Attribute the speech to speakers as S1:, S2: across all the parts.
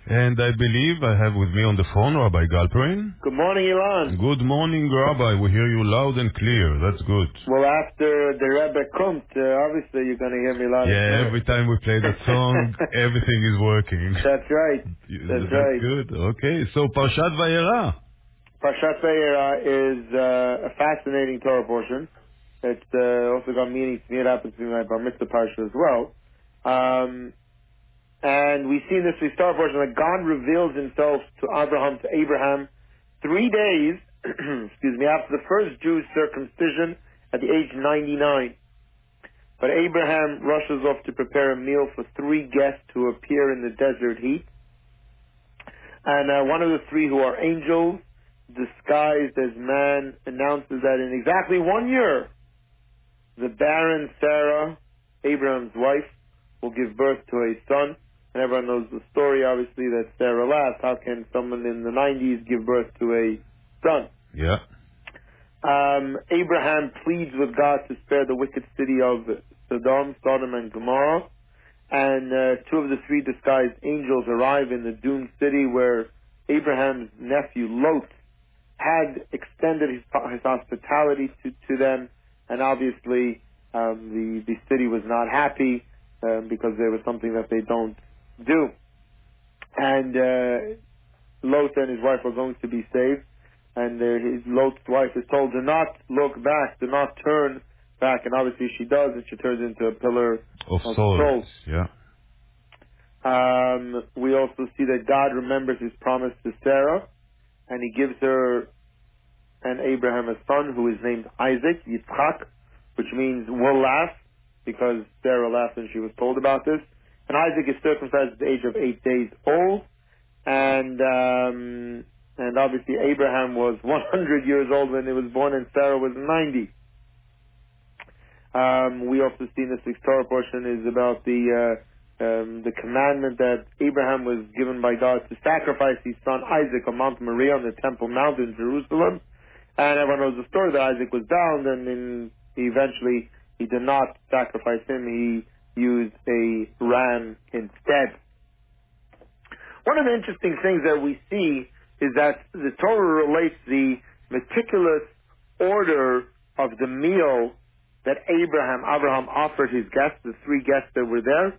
S1: And I believe I have with me on the phone Rabbi Galperin.
S2: Good morning, Ilan.
S1: Good morning, Rabbi. We hear you loud and clear. That's good.
S2: Well, after the Rebbe kommt, obviously you're going to hear me loud and
S1: Yeah,
S2: clear.
S1: every time we play that song, everything is working.
S2: That's right. That's
S1: That's
S2: right.
S1: good. Okay, so Parshat Vayera.
S2: Parshat Vayera is a fascinating Torah portion. It's also got meaning to me. It happens to be my Bar Mitzvah Parsha as well. And we see in this Torah portion that God reveals himself to Abraham 3 days, excuse me, after the first Jew's circumcision at the age 99. But Abraham rushes off to prepare a meal for 3 guests who appear in the desert heat. And one of the 3 who are angels, disguised as man, announces that in exactly 1 year, the barren Sarah, Abraham's wife, will give birth to a son. And everyone knows the story, obviously, that Sarah laughed. How can someone in the 90s give birth to a son?
S1: Yeah.
S2: Abraham pleads with God to spare the wicked city of Sodom and Gomorrah. And 2 of the 3 disguised angels arrive in the doomed city where Abraham's nephew Lot had extended his hospitality to them, and obviously the city was not happy because there was something that they don't do. And Lot and his wife are going to be saved, and Lot's wife is told, do not look back, do not turn back, and obviously she does, and she turns into a pillar
S1: Of
S2: of
S1: salt.
S2: salt.
S1: Yeah.
S2: We also see that God remembers his promise to Sarah, and he gives her and Abraham a son who is named Isaac, Yitzchak, which means will laugh, because Sarah laughed when she was told about this. And Isaac is circumcised at the age of 8 days old, and obviously Abraham was 100 years old when he was born, and Sarah was 90. We also see in this week's Torah portion is about the commandment that Abraham was given by God to sacrifice his son Isaac on Mount Moriah on the Temple Mount in Jerusalem. And everyone knows the story that Isaac was bound, and eventually he did not sacrifice him. He used a ram instead. One of the interesting things that we see is that the Torah relates the meticulous order of the meal that Abraham offered his guests, the 3 guests that were there.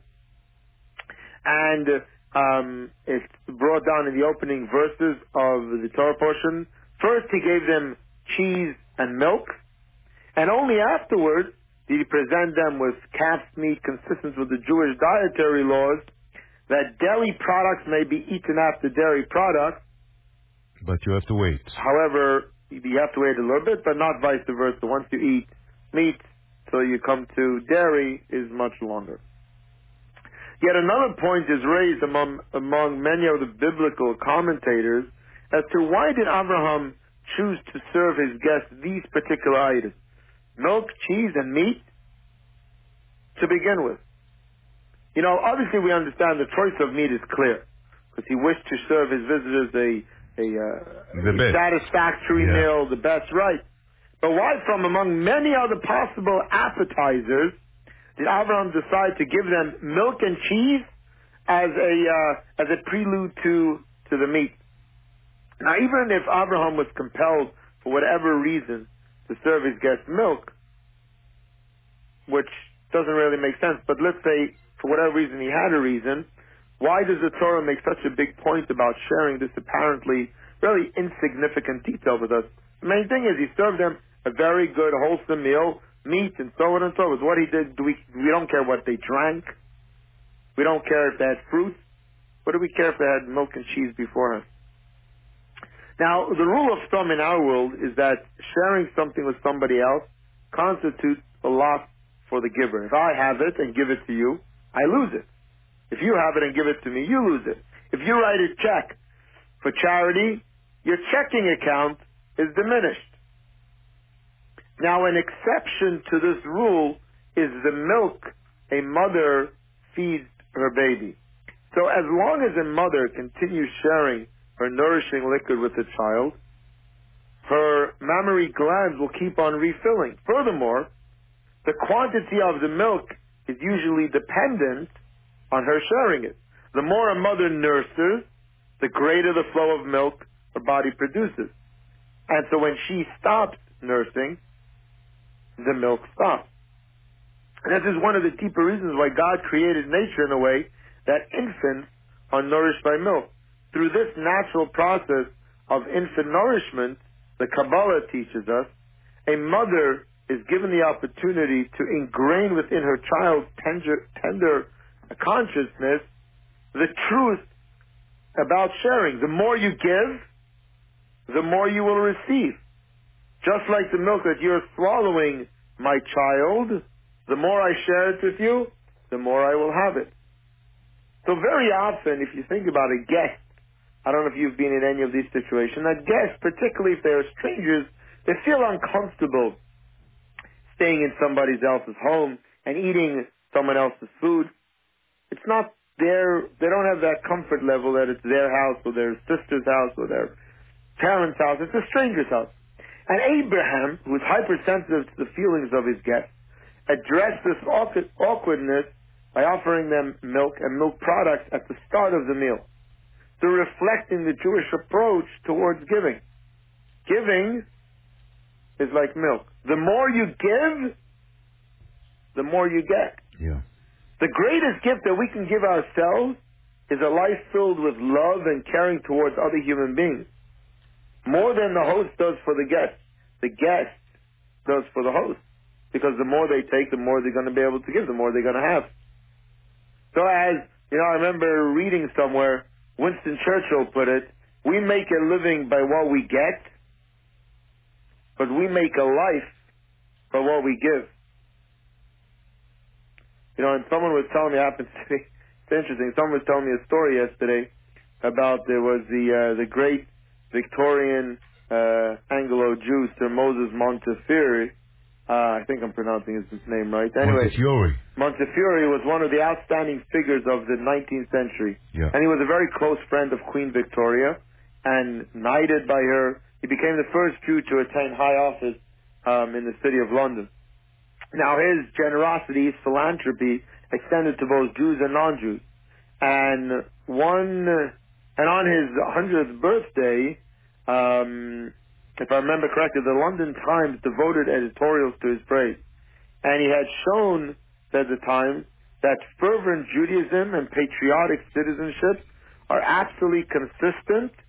S2: And it's brought down in the opening verses of the Torah portion. First, he gave them cheese and milk, and only afterwards did he present them with calf's meat consistent with the Jewish dietary laws, that dairy products may be eaten after dairy products.
S1: But you have to wait.
S2: However, you have to wait a little bit, but not vice versa. Once you eat meat till you come to dairy is much longer. Yet another point is raised among many of the biblical commentators as to why did Abraham choose to serve his guests these particular items, milk, cheese, and meat, to begin with. You know, obviously we understand the choice of meat is clear, because he wished to serve his visitors
S1: The
S2: a
S1: best.
S2: satisfactory
S1: Yeah.
S2: meal, the best, right? But why, from among many other possible appetizers, did Abraham decide to give them milk and cheese as a prelude to the meat? Now, even if Abraham was compelled for whatever reason to serve his guests milk, which doesn't really make sense, but let's say for whatever reason he had a reason, why does the Torah make such a big point about sharing this apparently really insignificant detail with us? The main thing is he served them a very good, wholesome meal, meat and so on and so forth. What he did, we don't care what they drank. We don't care if they had fruit. What do we care if they had milk and cheese beforehand? Now, the rule of thumb in our world is that sharing something with somebody else constitutes a loss for the giver. If I have it and give it to you, I lose it. If you have it and give it to me, you lose it. If you write a check for charity, your checking account is diminished. Now, an exception to this rule is the milk a mother feeds her baby. So as long as a mother continues sharing her nourishing liquid with the child, her mammary glands will keep on refilling. Furthermore, the quantity of the milk is usually dependent on her sharing it. The more a mother nurses, the greater the flow of milk her body produces. And so when she stops nursing, the milk stops. And this is one of the deeper reasons why God created nature in a way that infants are nourished by milk. Through this natural process of infant nourishment, the Kabbalah teaches us, a mother is given the opportunity to ingrain within her child's tender consciousness the truth about sharing. The more you give, the more you will receive. Just like the milk that you're swallowing, my child, the more I share it with you, the more I will have it. So very often, if you think about a guest, I don't know if you've been in any of these situations, a guest, particularly if they're strangers, they feel uncomfortable staying in somebody else's home and eating someone else's food. It's not they don't have that comfort level that it's their house or their sister's house or their parents' house. It's a stranger's house. And Abraham, who is hypersensitive to the feelings of his guests, addressed this awkwardness by offering them milk and milk products at the start of the meal. So reflecting the Jewish approach towards giving. Giving is like milk. The more you give, the more you get.
S1: Yeah.
S2: The greatest gift that we can give ourselves is a life filled with love and caring towards other human beings. More than the host does for the guest does for the host. Because the more they take, the more they're going to be able to give, the more they're going to have. So as, I remember reading somewhere, Winston Churchill put it, we make a living by what we get, but we make a life by what we give. And someone was telling me, happens to me, it's interesting, someone was telling me a story yesterday about there was the great Victorian Anglo-Jew, Sir Moses Montefiore. I think I'm pronouncing his name right. Anyway,
S1: Montefiore.
S2: Montefiore was one of the outstanding figures of the 19th century.
S1: Yeah.
S2: And he was a very close friend of Queen Victoria, and knighted by her, he became the first Jew to attain high office in the city of London. Now his generosity, his philanthropy, extended to both Jews and non-Jews. And on his 100th birthday, if I remember correctly, the London Times devoted editorials to his praise. And he had shown, said the Times, that fervent Judaism and patriotic citizenship are absolutely consistent